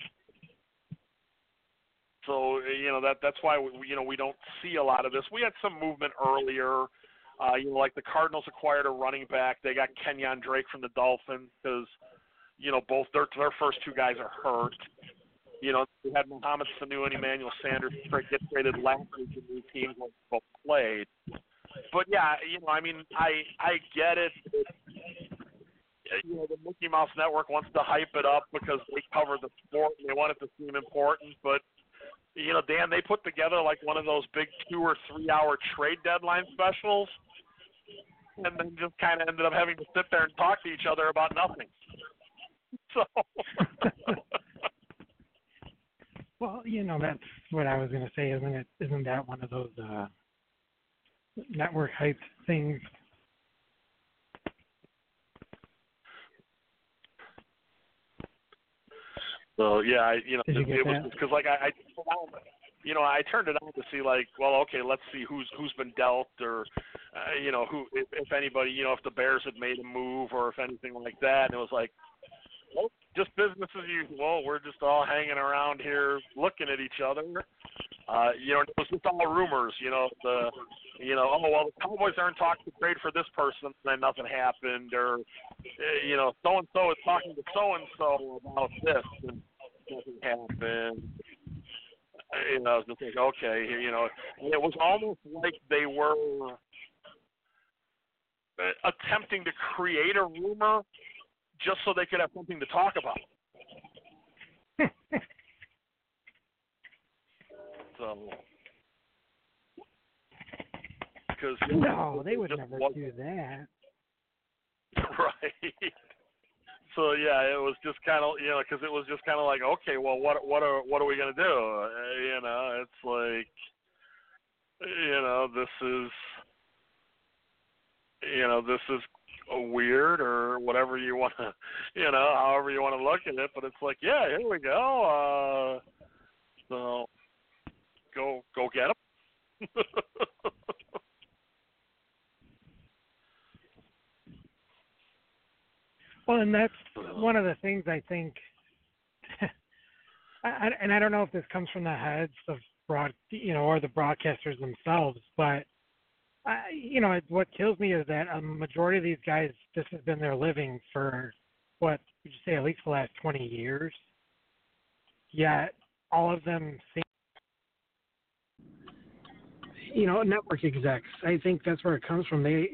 So, you know, that that's why, we, you know, we don't see a lot of this. We had some movement earlier. Uh, you know, like the Cardinals acquired a running back. They got Kenyon Drake from the Dolphins because, you know, both their, their first two guys are hurt. You know, we had Mohamed Sanu and Emmanuel Sanders get traded last week and these teams both played. But, yeah, you know, I mean, I I get it. You know, the Mickey Mouse Network wants to hype it up because they cover the sport and they want it to seem important. But, you know, Dan, they put together like one of those big two or three hour trade deadline specials and then just kind of ended up having to sit there and talk to each other about nothing. So. Well, you know, that's what I was going to say. Isn't it? Isn't that one of those uh, network hype things? So yeah, I, you know, Did you it, get it was that? because like I, I, you know, I turned it on to see like, well, okay, let's see who's who's been dealt, or uh, you know, who if, if anybody, you know, if the Bears had made a move or if anything like that, and it was like, well, just business as usual. We're just all hanging around here looking at each other. Uh, you know, it was just all rumors. You know, the, you know, oh well, the Cowboys aren't talking to trade for this person, and then nothing happened, or uh, you know, so and so is talking to so and so about this, and nothing happened. You know, I was just like, okay, you know, it was almost like they were attempting to create a rumor just so they could have something to talk about. So, because no, they would never do that. Right. So yeah, it was just kind of, you know, because it was just kind of like, okay, well, what what are what are we gonna do? Uh, you know, it's like, you know, this is, you know, this is weird or whatever you want to, you know, however you want to look at it. But it's like, yeah, here we go. Uh, so go go get them. Well, and that's one of the things I think, I, and I don't know if this comes from the heads of broad, you know, or the broadcasters themselves, but I, you know, what kills me is that a majority of these guys, this has been their living for what would you say, at least the last twenty years. Yet all of them seem, you know, network execs. I think that's where it comes from. They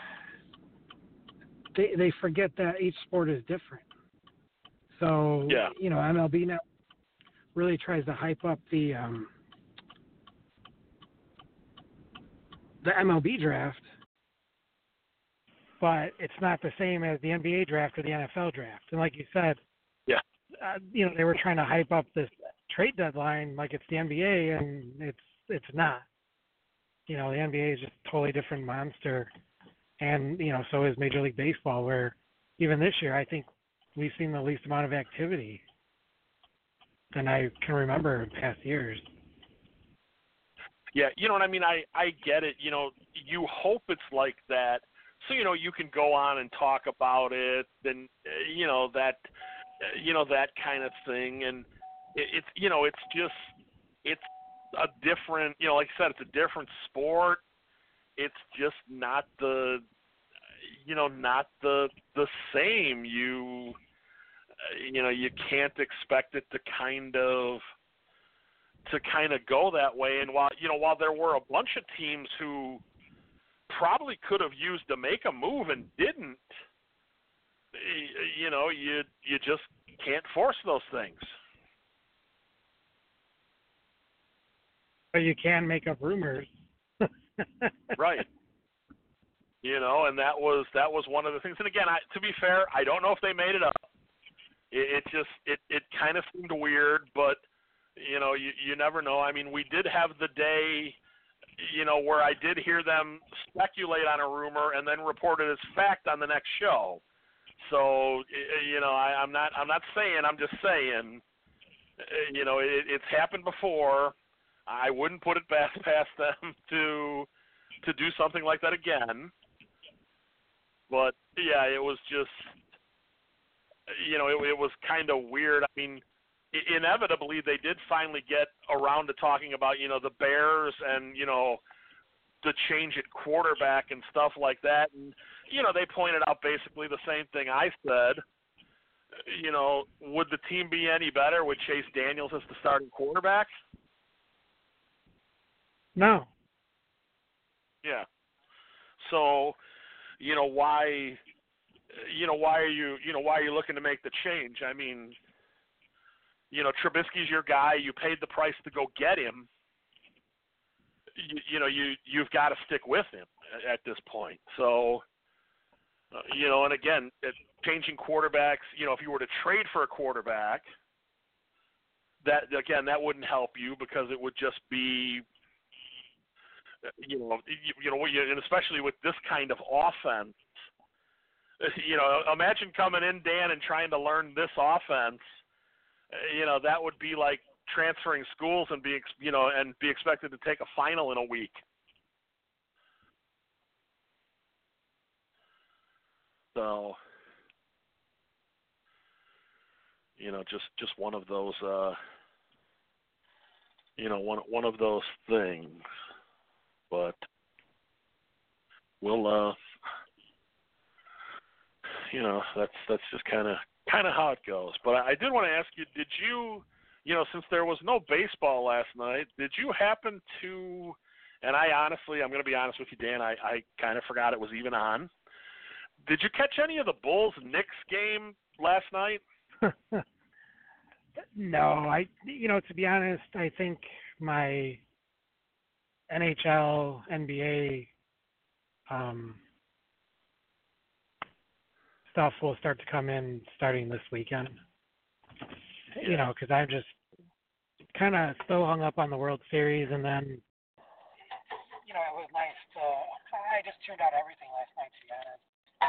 they they forget that each sport is different. So yeah. you know, M L B now really tries to hype up the um, the M L B draft, but it's not the same as the N B A draft or the N F L draft. And like you said, Yeah. uh, you know, they were trying to hype up this trade deadline like it's the N B A, and it's it's not. You know, the N B A is just a totally different monster, and you know, so is Major League Baseball, where even this year I think we've seen the least amount of activity than I can remember in past years. Yeah, you know what I mean? I, I get it. You know, you hope it's like that so, you know, you can go on and talk about it and, uh, you know, that, uh, you know, that kind of thing. And it, it's, you know, it's just, it's a different, you know, like I said, it's a different sport. It's just not the, you know, not the, the same. You, you know, you can't expect it to kind of to kind of go that way. And while you know, while there were a bunch of teams who probably could have used to make a move and didn't, you know, you you just can't force those things. But you can make up rumors. Right. You know, and that was that was one of the things. And again, I, to be fair, I don't know if they made it up. It, it just it, it kind of seemed weird, but you know, you you never know. I mean, we did have the day, you know, where I did hear them speculate on a rumor and then report it as fact on the next show. So you know, I, I'm not I'm not saying I'm just saying, you know, it, it's happened before. I wouldn't put it past past them to to do something like that again. But yeah, it was just. You know, it, it was kind of weird. I mean, inevitably, they did finally get around to talking about, you know, the Bears and, you know, the change at quarterback and stuff like that. And, you know, they pointed out basically the same thing I said. You know, would the team be any better with Chase Daniels as the starting quarterback? No. Yeah. So, you know, why... You know, why are you, you know, why are you looking to make the change? I mean, you know, Trubisky's your guy. You paid the price to go get him. You, you know, you, you've got to stick with him at, at this point. So, uh, you know, and again, it, changing quarterbacks, you know, if you were to trade for a quarterback, that, again, that wouldn't help you because it would just be, you know, you, you know, and especially with this kind of offense, you know, imagine coming in, Dan, and trying to learn this offense. You know, that would be like transferring schools and be, you know, and be expected to take a final in a week. So, you know, just just one of those, uh, you know, one one of those things. But we'll. Uh, You know, that's that's just kind of kind of how it goes. But I, I did want to ask you, did you, you know, since there was no baseball last night, did you happen to, and I honestly, I'm going to be honest with you, Dan, I, I kind of forgot it was even on. Did you catch any of the Bulls-Knicks game last night? No, I, you know, to be honest, I think my N H L, N B A, um, stuff will start to come in starting this weekend. Yeah. You know, because I'm just kind of still hung up on the World Series, and then, you know, it was nice to. I just tuned out everything last night, to be honest.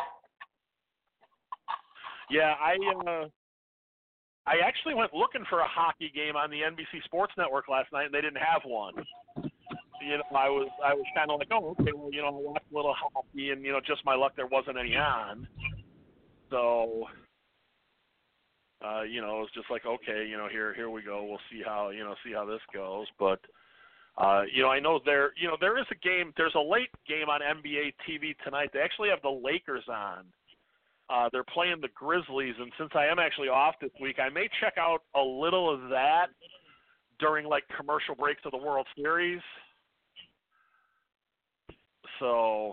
Yeah, I uh, I actually went looking for a hockey game on the N B C Sports Network last night, and they didn't have one. You know, I was I was kind of like, oh, okay, well, you know, I'll watch a little hockey, and you know, just my luck, there wasn't any on. So, uh, you know, it was just like, okay, you know, here, here we go. We'll see how, you know, see how this goes. But, uh, you know, I know there, you know, there is a game. There's a late game on N B A T V tonight. They actually have the Lakers on. Uh, they're playing the Grizzlies, and since I am actually off this week, I may check out a little of that during like commercial breaks of the World Series. So,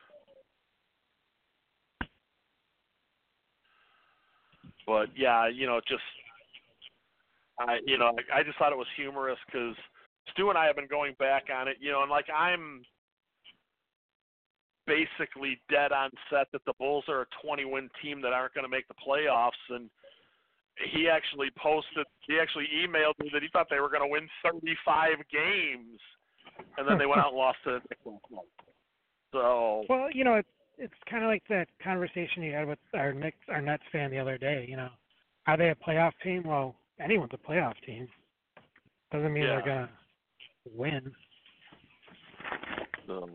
but yeah, you know, just I, you know, I, I just thought it was humorous because Stu and I have been going back on it, you know, and like I'm basically dead on set that the Bulls are a twenty-win team that aren't going to make the playoffs, and he actually posted, he actually emailed me that he thought they were going to win thirty-five games, and then they went out and lost to the Knicks. So, well, you know, it's it's kind of like that conversation you had with our Knicks, our Nets fan the other day. You know, are they a playoff team? Well, anyone's a playoff team. Doesn't mean yeah. they're gonna win. So,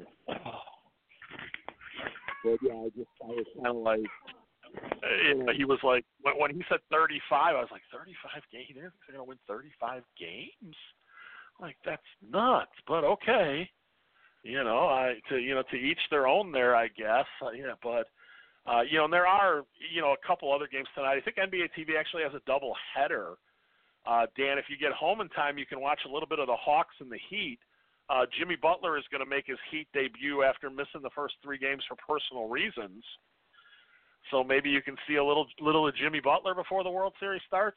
but yeah, I just I was kind of like, you know, he was like when, when he said thirty-five, I was like thirty-five games. They're gonna win thirty-five games? Like that's nuts. But okay, you know, I to you know to each their own there, I guess. Uh, yeah, but uh, you know, and there are you know a couple other games tonight. I think N B A T V actually has a double header. Uh, Dan, if you get home in time, you can watch a little bit of the Hawks and the Heat. Uh, Jimmy Butler is going to make his Heat debut after missing the first three games for personal reasons. So maybe you can see a little little of Jimmy Butler before the World Series starts.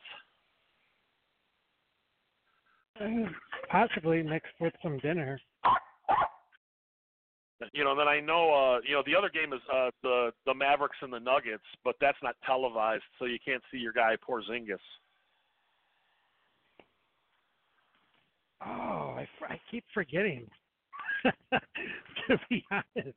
Possibly mixed with some dinner. You know, then I know, uh, you know, the other game is uh, the the Mavericks and the Nuggets, but that's not televised, so you can't see your guy Porzingis. Oh, I, I keep forgetting. To be honest,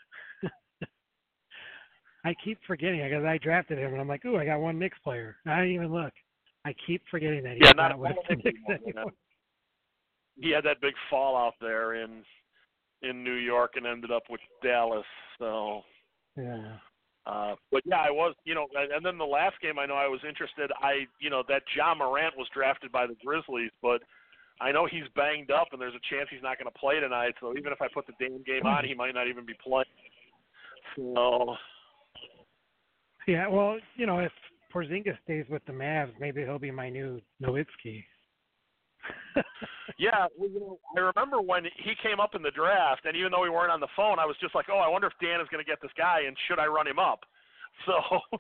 I keep forgetting because I drafted him, and I'm like, ooh, I got one Knicks player. I didn't even look. I keep forgetting that he's yeah, not, not with the Knicks anymore. He had that big fallout there in in New York and ended up with Dallas. So, yeah. Uh, but yeah, I was, you know, and then the last game I know I was interested. I, you know, that Ja Morant was drafted by the Grizzlies, but I know he's banged up, and there's a chance he's not going to play tonight. So even if I put the damn game on, he might not even be playing. So. Yeah, well, you know, if Porzingis stays with the Mavs, maybe he'll be my new Nowitzki. Yeah, well, you know, I remember when he came up in the draft, and even though we weren't on the phone, I was just like, oh, I wonder if Dan is going to get this guy, and should I run him up? So.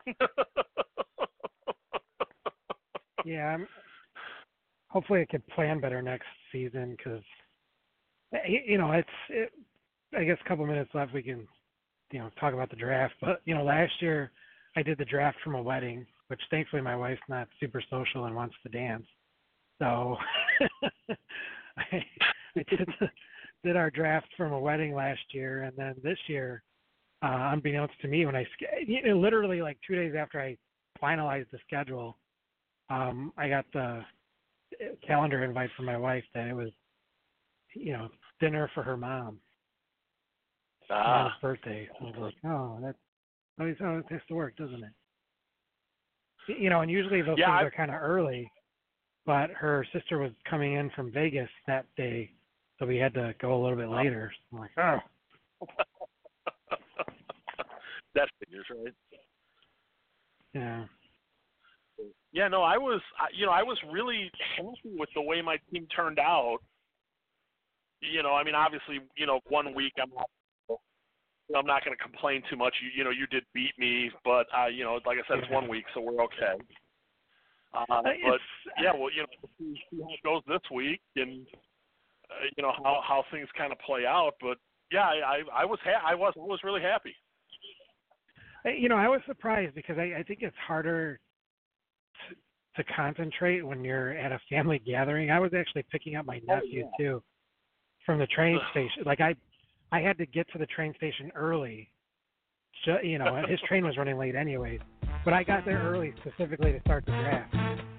Yeah, I'm, hopefully I could plan better next season because, you know, it's, it, I guess a couple minutes left, we can, you know, talk about the draft. But, you know, last year I did the draft from a wedding, which thankfully my wife's not super social and wants to dance. So I, I did, did our draft from a wedding last year, and then this year, uh, unbeknownst to me, when I you know, literally like two days after I finalized the schedule, um, I got the calendar invite from my wife that it was, you know, dinner for her mom. Ah. Mom's birthday. I was like, oh, that's always how it has to work, doesn't it? You know, and usually those yeah, things I, are kind of early. But her sister was coming in from Vegas that day, so we had to go a little bit later. So I'm like, oh. That's figures, right? Yeah. Yeah, no, I was, you know, I was really happy with the way my team turned out. You know, I mean, obviously, you know, one week I'm not, I'm not going to complain too much. You, you know, you did beat me, but uh, you know, like I said, it's one week, so we're okay. Uh, but yeah, well, you know, see how it goes this week, and uh, you know how how things kind of play out. But yeah, I I, I was ha- I was I was really happy. You know, I was surprised because I, I think it's harder to, to concentrate when you're at a family gathering. I was actually picking up my nephew oh, yeah. too from the train station. Like I I had to get to the train station early. So, you know, his train was running late anyways. But I got there early specifically to start the draft.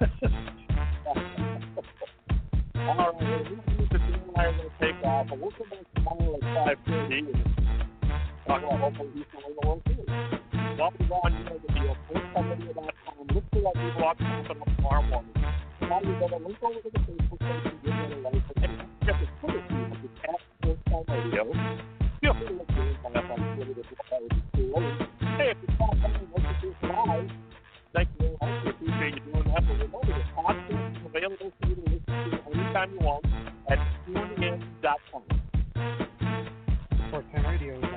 All right, well, we need to do why we're going to take off, but we'll come back tomorrow at five thirty and talk about hopefully Houston win the World Series. While we're on, you know, the deal, first time video dot com, look for that new blog popping up tomorrow morning. Now you got a link over to the Facebook page and give it a like. And check the Twitter feed, which is at Sports Time Radio. Feel free to look for it on Twitter if that would be cool. Hey, if you're not coming, look at this live. Thank you very much. We appreciate you doing that. But remember, the podcast is available for you to listen to anytime you want at tune in dot com. Sports Time Radio.